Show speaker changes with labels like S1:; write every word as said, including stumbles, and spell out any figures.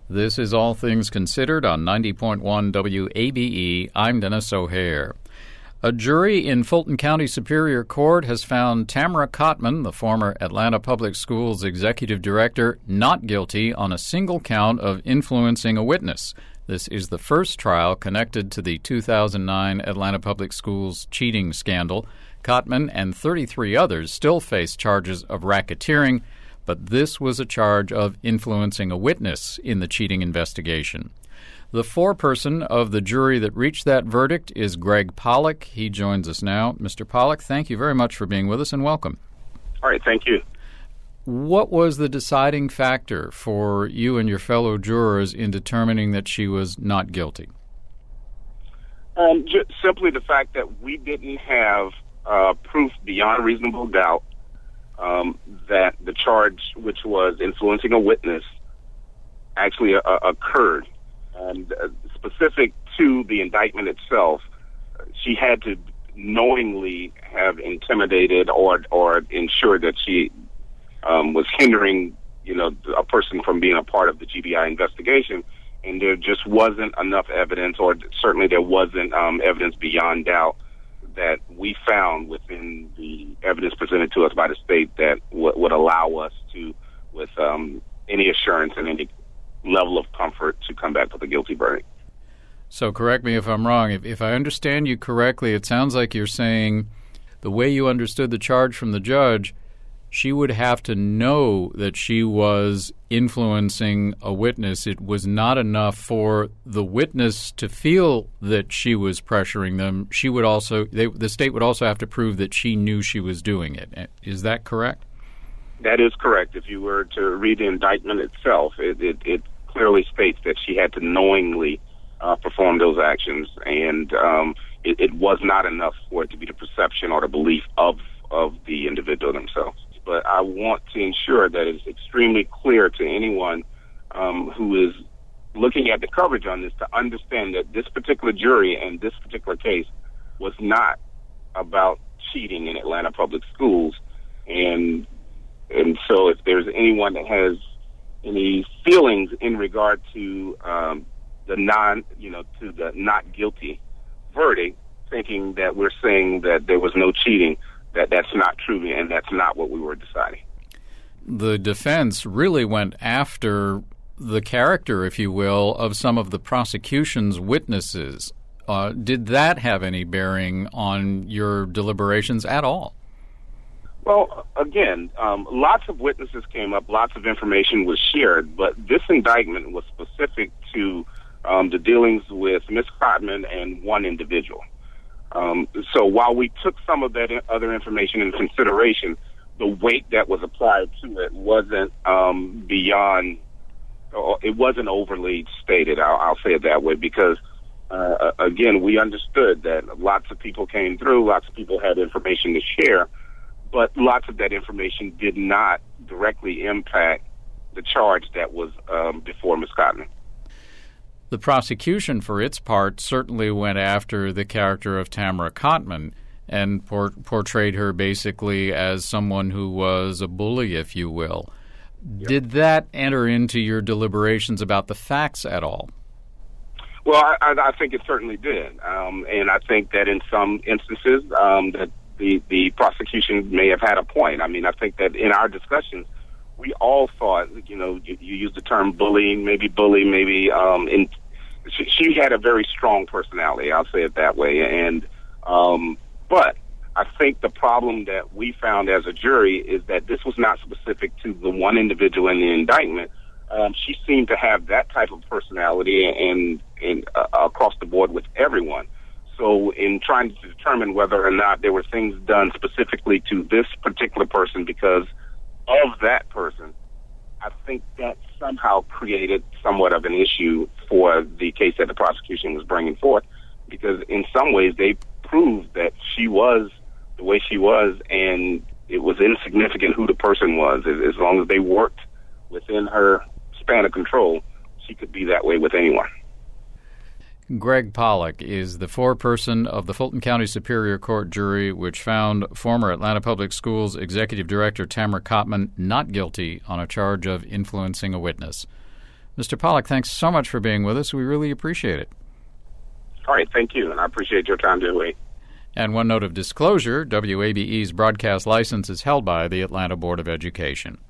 S1: This is All Things Considered on ninety point one W A B E. I'm Dennis O'Hare. A jury in Fulton County Superior Court has found Tamara Cotman, the former Atlanta Public Schools executive director, not guilty on a single count of influencing a witness. This is the first trial connected to the two thousand nine Atlanta Public Schools cheating scandal. Cotman and thirty-three others still face charges of racketeering, but this was a charge of influencing a witness in the cheating investigation. The foreperson of the jury that reached that verdict is Greg Pollock. He joins us now. Mister Pollock, thank you very much for being with us and welcome.
S2: All right, thank you.
S1: What was the deciding factor for you and your fellow jurors in determining that she was not guilty?
S2: Um, just simply the fact that we didn't have uh, proof beyond reasonable doubt Um, that the charge, which was influencing a witness, actually uh, occurred. And uh, specific to the indictment itself, she had to knowingly have intimidated or or ensured that she um, was hindering, you know, a person from being a part of the G B I investigation. And there just wasn't enough evidence, or certainly there wasn't um, evidence beyond doubt that we found within the evidence presented to us by the state that w- would allow us to, with um, any assurance and any level of comfort, to come back with a guilty verdict.
S1: So correct me if I'm wrong. If, if I understand you correctly, it sounds like you're saying the way you understood the charge from the judge, she would have to know that she was influencing a witness. It was not enough for the witness to feel that she was pressuring them. She would also, they, the state would also have to prove that she knew she was doing it. Is that correct?
S2: That is correct. If you were to read the indictment itself, it, it, it clearly states that she had to knowingly uh, perform those actions, and um, it, it was not enough for it to be the perception or the belief of, of the individual themselves. But I want to ensure that it's extremely clear to anyone um, who is looking at the coverage on this to understand that this particular jury and this particular case was not about cheating in Atlanta Public Schools. And and so if there's anyone that has any feelings in regard to um, the non, you know, to the not guilty verdict, thinking that we're saying that there was no cheating, that that's not true, and that's not what we were deciding.
S1: The defense really went after the character, if you will, of some of the prosecution's witnesses. Uh, did that have any bearing on your deliberations at all?
S2: Well, again, um, lots of witnesses came up, lots of information was shared, but this indictment was specific to um, the dealings with Miz Cotman and one individual. Um, so while we took some of that other information into consideration, the weight that was applied to it wasn't um, beyond, it wasn't overly stated, I'll, I'll say it that way, because, uh, again, we understood that lots of people came through, lots of people had information to share, but lots of that information did not directly impact the charge that was um, before Miz Cotman.
S1: The prosecution, for its part, certainly went after the character of Tamara Cotman and por- portrayed her basically as someone who was a bully, if you will. Yep. Did that enter into your deliberations about the facts at all?
S2: Well, I, I think it certainly did. Um, and I think that in some instances um, that the, the prosecution may have had a point. I mean, I think that in our discussions, we all thought, you know, you, you used the term bullying, maybe bully, maybe. Um, in, she, she had a very strong personality, I'll say it that way. And um, but I think the problem that we found as a jury is that this was not specific to the one individual in the indictment. Um, she seemed to have that type of personality and, and uh, across the board with everyone. So in trying to determine whether or not there were things done specifically to this particular person because of that person, I think that somehow created somewhat of an issue for the case that the prosecution was bringing forth, because in some ways they proved that she was the way she was, and it was insignificant who the person was. As long as they worked within her span of control, she could be that way with anyone.
S1: Greg Pollock is the foreperson of the Fulton County Superior Court jury, which found former Atlanta Public Schools Executive Director Tamara Cotman not guilty on a charge of influencing a witness. Mister Pollack, thanks so much for being with us. We really appreciate it.
S2: All right, thank you, and I appreciate your time today.
S1: And one note of disclosure, W A B E's broadcast license is held by the Atlanta Board of Education.